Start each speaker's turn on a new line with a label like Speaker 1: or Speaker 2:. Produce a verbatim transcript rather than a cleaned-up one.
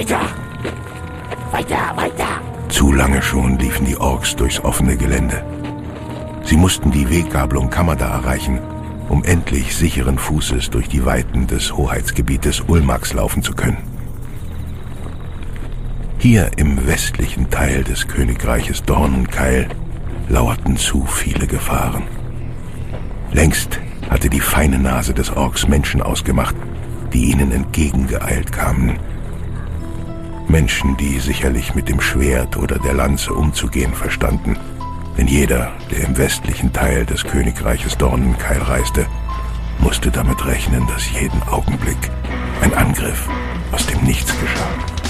Speaker 1: Weiter! Weiter, weiter!
Speaker 2: Zu lange schon liefen die Orks durchs offene Gelände. Sie mussten die Weggabelung Kamada erreichen, um endlich sicheren Fußes durch die Weiten des Hoheitsgebietes Ulmax laufen zu können. Hier im westlichen Teil des Königreiches Dornenkeil lauerten zu viele Gefahren. Längst hatte die feine Nase des Orks Menschen ausgemacht, die ihnen entgegengeeilt kamen. Menschen, die sicherlich mit dem Schwert oder der Lanze umzugehen verstanden, denn jeder, der im westlichen Teil des Königreiches Dornenkeil reiste, musste damit rechnen, dass jeden Augenblick ein Angriff aus dem Nichts geschah.